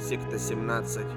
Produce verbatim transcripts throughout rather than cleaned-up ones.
Секта семнадцать.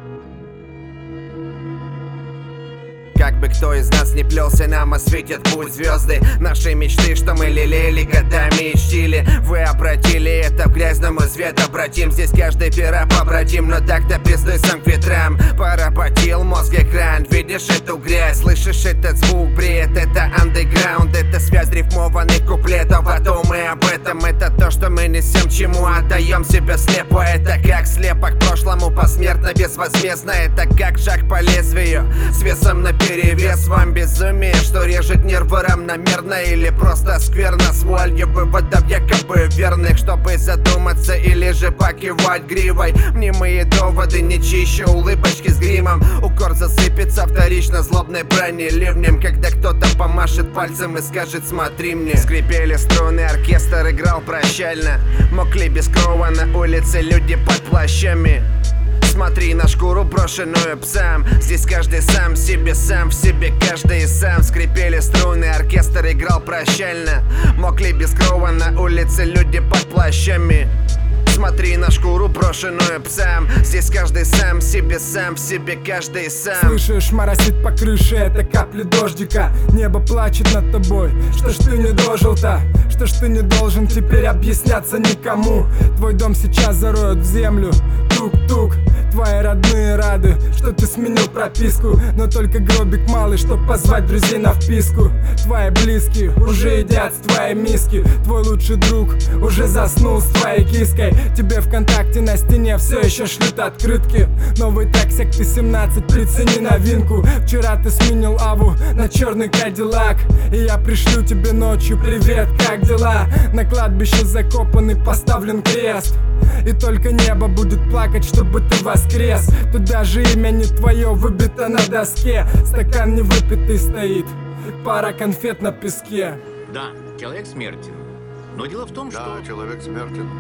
Как бы кто из нас не плелся, нам осветят путь звезды. Наши мечты, что мы лелеяли, годами и чтили, вы обратили это в грязному свет. Обратим здесь каждый пера побратим, но так-то пиздуй сам к ветрам. Поработил мозг экран, видишь эту грязь, слышишь этот звук, бред. Это андеграунд, это связь рифмованных куплетов. А то мы об этом, это то, что мы несем, чему отдаем себя слепо. Это как слепок к прошлому, посмертно, безвозмездно. Это как шаг по лезвию, с весом на перевес. Вам безумие, что режет нервы равномерно, или просто скверно с волью выводов якобы верных, чтобы задуматься или же покивать гривой. Мнимые доводы не чище улыбочки с гримом. Укор засыпется вторично злобной брони ливнем, когда кто-то помашет пальцем и скажет: смотри мне. Скрипели струны, оркестр играл прощально. Мокли без крова на улице люди под плащами. Смотри на шкуру, брошенную псам. Здесь каждый сам себе, сам в себе, каждый сам. Скрипели струны, оркестр играл прощально. Мокли без крова на улице люди под плащами. Смотри на шкуру, брошенную псам. Здесь каждый сам себе, сам в себе, каждый сам. Слышишь, моросит по крыше, это капли дождика. Небо плачет над тобой, что ж ты не дожил-то? Что ж ты не должен теперь объясняться никому? Твой дом сейчас зароют в землю, тук-тук. Твои родные рады, что ты сменил прописку, но только гробик малый, чтоб позвать друзей на вписку. Твои близкие уже едят с твоей миски. Твой лучший друг уже заснул с твоей киской. Тебе ВКонтакте на стене все еще шлют открытки. Новый трек Секты семнадцать, прицени новинку. Вчера ты сменил Аву на черный Кадиллак, и я пришлю тебе ночью привет, как дела? На кладбище закопанный поставлен крест, и только небо будет плакать, чтобы ты воскрес. Тут даже имя не твое выбито на доске. Стакан не выпитый стоит, пара конфет на песке. Да, человек смертен. Но дело в том, что... Да, человек смертен.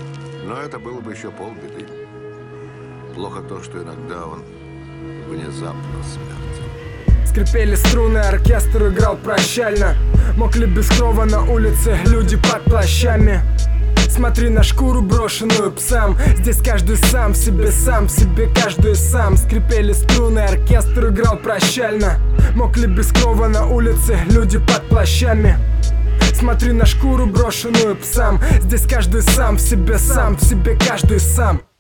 Но это было бы еще полбеды. Плохо то, что иногда он внезапно смертен. Скрипели струны, оркестр играл прощально. Мокли без крова на улице люди под плащами. Смотри на шкуру, брошенную псам. Здесь каждый сам в себе, сам в себе, каждый сам. Скрипели струны, оркестр играл прощально. Мокли без крова на улице люди под плащами. Смотри на шкуру, брошенную псам. Здесь каждый сам в себе, сам в себе, каждый сам.